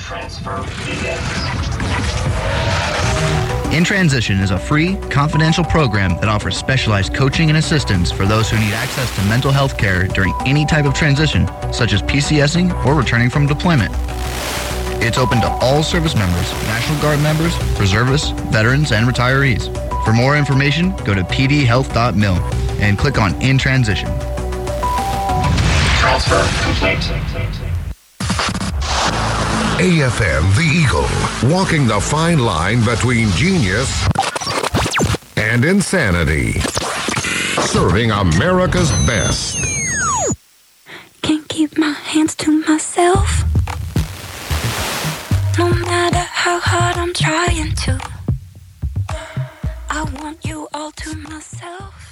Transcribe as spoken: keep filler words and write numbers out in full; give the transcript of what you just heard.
Transfer begins. In Transition is a free, confidential program that offers specialized coaching and assistance for those who need access to mental health care during any type of transition, such as PCSing or returning from deployment. It's open to all service members, National Guard members, reservists, veterans, and retirees. For more information, go to p d health dot mil and click on In Transition. Transfer complete. A F M The Eagle, walking the fine line between genius and insanity. Serving America's best. Can't keep my hands to myself. No matter how hard I'm trying to. I want you all to myself.